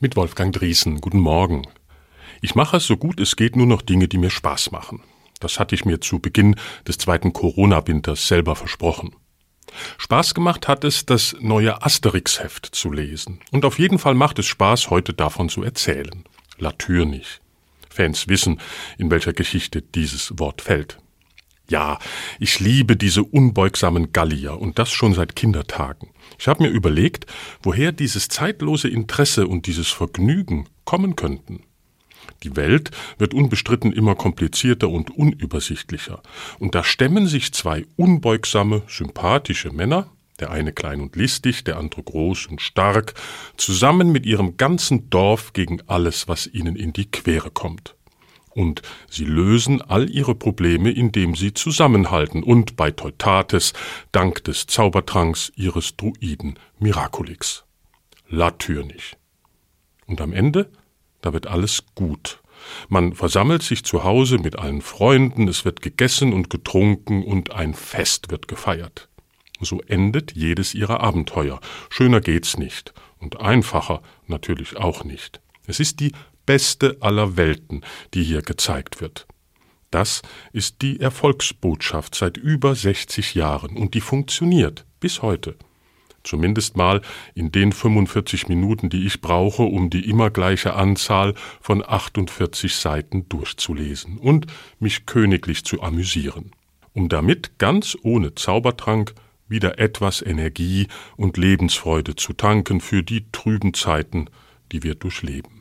Mit Wolfgang Driesen. Guten Morgen. Ich mache, so gut es geht, nur noch Dinge, die mir Spaß machen. Das hatte ich mir zu Beginn des zweiten Corona-Winters selber versprochen. Spaß gemacht hat es, das neue Asterix-Heft zu lesen. Und auf jeden Fall macht es Spaß, heute davon zu erzählen. Latürnig. Fans wissen, in welcher Geschichte dieses Wort fällt. Ja, ich liebe diese unbeugsamen Gallier und das schon seit Kindertagen. Ich habe mir überlegt, woher dieses zeitlose Interesse und dieses Vergnügen kommen könnten. Die Welt wird unbestritten immer komplizierter und unübersichtlicher. Und da stemmen sich zwei unbeugsame, sympathische Männer, der eine klein und listig, der andere groß und stark, zusammen mit ihrem ganzen Dorf gegen alles, was ihnen in die Quere kommt. Und sie lösen all ihre Probleme, indem sie zusammenhalten und bei Teutates dank des Zaubertranks ihres Druiden Miraculix. Latürnig. Und am Ende, da wird alles gut. Man versammelt sich zu Hause mit allen Freunden, es wird gegessen und getrunken und ein Fest wird gefeiert. So endet jedes ihrer Abenteuer. Schöner geht's nicht und einfacher natürlich auch nicht. Es ist die beste aller Welten, die hier gezeigt wird. Das ist die Erfolgsbotschaft seit über 60 Jahren und die funktioniert bis heute. Zumindest mal in den 45 Minuten, die ich brauche, um die immer gleiche Anzahl von 48 Seiten durchzulesen und mich königlich zu amüsieren, um damit ganz ohne Zaubertrank wieder etwas Energie und Lebensfreude zu tanken für die trüben Zeiten, die wir durchleben.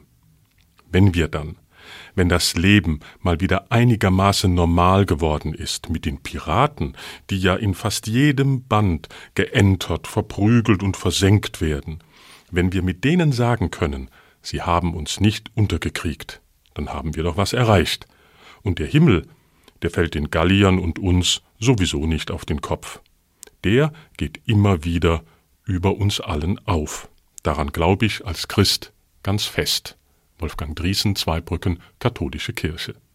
Wenn das Leben mal wieder einigermaßen normal geworden ist mit den Piraten, die ja in fast jedem Band geentert, verprügelt und versenkt werden, wenn wir mit denen sagen können, sie haben uns nicht untergekriegt, dann haben wir doch was erreicht. Und der Himmel, der fällt den Galliern und uns sowieso nicht auf den Kopf. Der geht immer wieder über uns allen auf. Daran glaube ich als Christ ganz fest. Wolfgang Driesen, Zweibrücken, Katholische Kirche.